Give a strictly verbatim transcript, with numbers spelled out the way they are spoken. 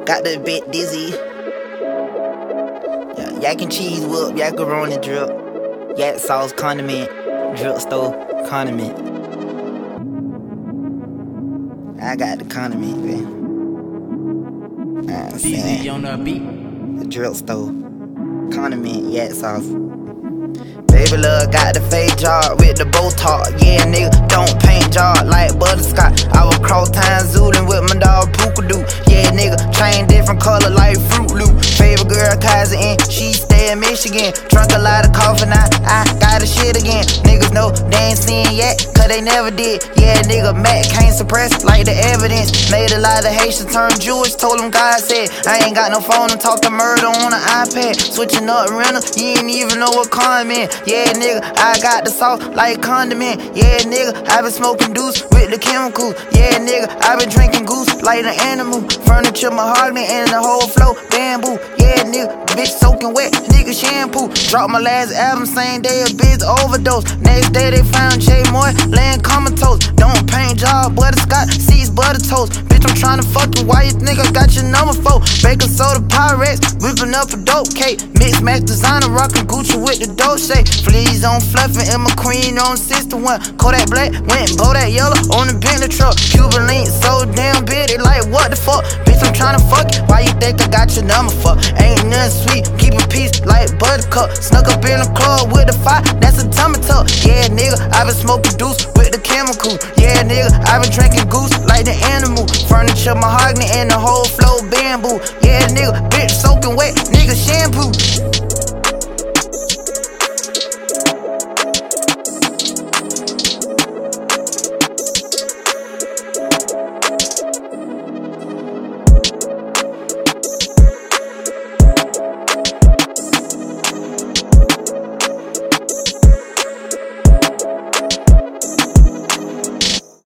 Got the bit dizzy. Yeah, yak and cheese whip, yakaroni drip, yak sauce condiment, drip stove condiment. I got the condiment, man. I'm saying on the beat. the drip stove condiment, yak sauce. Baby love got the fake job with the Botox. Yeah, nigga, don't paint job like butterscotch. I was cross time zoolin' with my dog Pookadoo. Yeah, nigga, chain different color like Fruit Loop. Favorite girl Kaiser and she stay in Michigan. Drunk a lot of coffee now, I got the shit again. Niggas know they ain't seen yet, cause they never did. Yeah, nigga, Mac can't suppress like the evidence. Made a lot of Haitians turn Jewish, told them God said I ain't got no phone and talk to murder on an iPad. Switching up rental, you ain't even know what comment. Yeah, nigga, I got the sauce like condiment. Yeah, nigga, I been smoking deuce with the chemicals. Yeah, nigga, I been drinking goose like an animal. Furniture, mahogany, and the whole flow bamboo. Yeah, nigga, bitch soaking wet, nigga shampoo. Dropped my last album, same day a bitch overdose. Next day they found Jay Moore laying comatose. Don't paint job, butterscotch, seeds butter toast. Bitch, I'm tryna fuck you, why you think I got your number for? Baking soda, Pyrex, whipping up a dope cake. Mix match designer, rockin' Gucci with the Dolce. Fleas on fluffin' and McQueen on sister one. Kodak black, went and that yellow on the Bentley truck. Cuban link so damn big, they like what the fuck? Bitch, I'm tryna fuck you, why you think I got your number for? Ain't nothing sweet, keep a peace like buttercup. Snuck up in the club with the fire, that's a tummy tuck. Yeah, nigga, I been smoking deuce with the chemical. Yeah, nigga, I been drinking goose like the animal. Furniture, mahogany, and the whole flow bamboo. Yeah, nigga, bitch soaking wet, nigga shampoo.